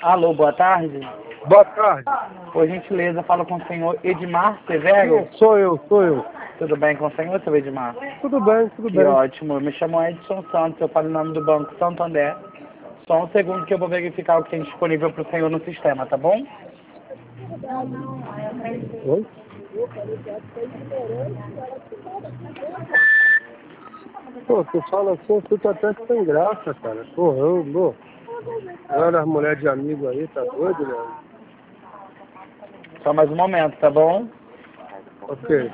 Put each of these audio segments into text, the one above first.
Alô, boa tarde. Boa tarde. Por gentileza, falo com o senhor Edmar Severo. Sou eu. Tudo bem com o senhor, seu Edmar? Tudo bem. Que ótimo. Eu me chamo Edson Santos, eu falo em nome do Banco Santander. Só um segundo que eu vou verificar o que tem disponível para o senhor no sistema, tá bom? Oi? Pô, tu fala assim, eu fico até sem graça, cara. Pô, olha as mulheres de amigo aí, tá doido, né? Só mais um momento, tá bom? Ok.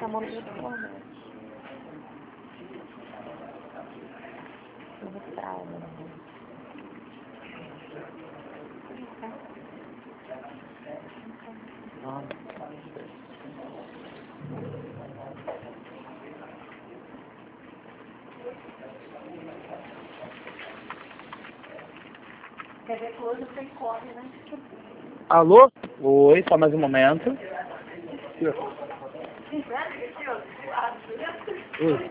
Alô? Oi, só mais um momento. Oi.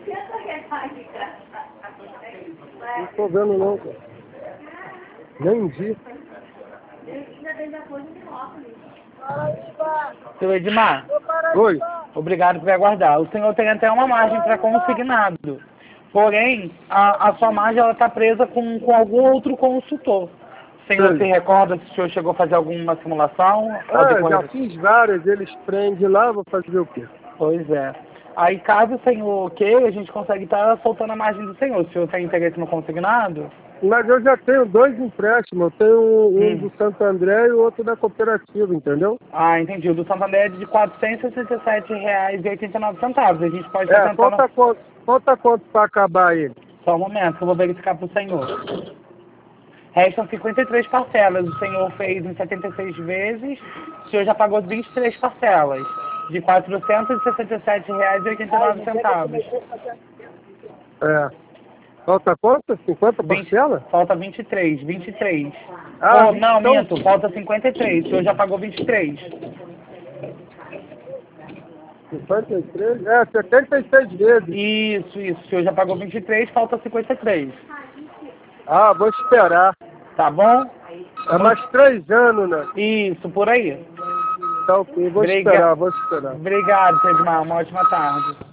Não tô vendo não, cara. Nem vi. Seu Edmar, Oi. obrigado por aguardar. O senhor tem até uma margem para consignado. Porém, a sua margem está presa com algum outro consultor. O senhor se recorda se o senhor chegou a fazer alguma simulação? Já fiz várias, eles prendem lá, vou fazer o quê? Pois é. Aí, caso o senhor queira, a gente consegue estar soltando a margem do senhor. Se o senhor tem interesse no consignado? Mas eu já tenho 2 empréstimos, eu tenho um do Santo André e o outro da cooperativa, entendeu? Ah, entendi. O do Santander é de R$ 467,89. A gente pode estar tentando... Falta quanto para acabar ele? Só um momento, que eu vou verificar para o senhor. Restam 53 parcelas. O senhor fez em 76 vezes. O senhor já pagou 23 parcelas. De R$ 467,89. Falta quanto? 50 parcelas? Falta 23. Ah, Não, então... minto. Falta 53. O senhor já pagou 23. 53? 76 vezes. Isso. O senhor já pagou 23, falta 53. Ah, vou esperar. Tá bom? É mais 3 anos, né? Isso, por aí. Tá ok, vou esperar. Obrigado, Edmar. Uma ótima tarde.